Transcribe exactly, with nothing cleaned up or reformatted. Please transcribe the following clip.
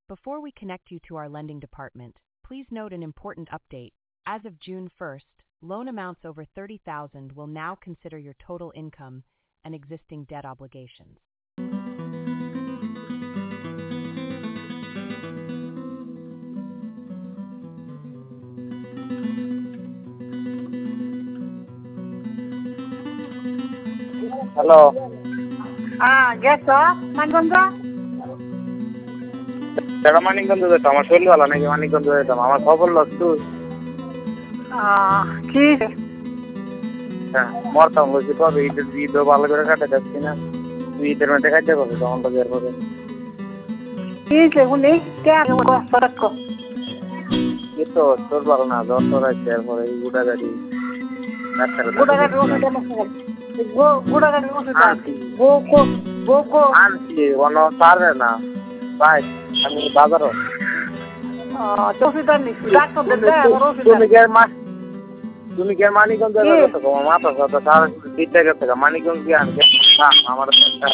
Before we connect you to our lending department, please note an important update. As of June first, loan amounts over thirty thousand will now consider your total income and existing debt obligations. Hello. হ্যাঁ গেছ মানগঞ্জ? সেটা মানিকগঞ্জ যেতাম, আমার শরীর ভালো নাকি মানিকগঞ্জ যেতাম, আমার খবর লস তুই। কি হ্যাঁ মরতাম বলছি কবে ঈদের ঈদও ভালো করে কাটে যাচ্ছি না, তুই ঈদের মধ্যে কাটতে পারবি তখন তো বের হবে। কি শুনি কি তো তোর ভালো না, জ্বর তোর আছে এরপরে গুড়া গাড়ি আনছি কোনো পারবে না ভাই, আমি বাজারও তুমি কি মানিকগঞ্জ মাথা সাথে মানিকগঞ্জ গিয়ে আনছি আমার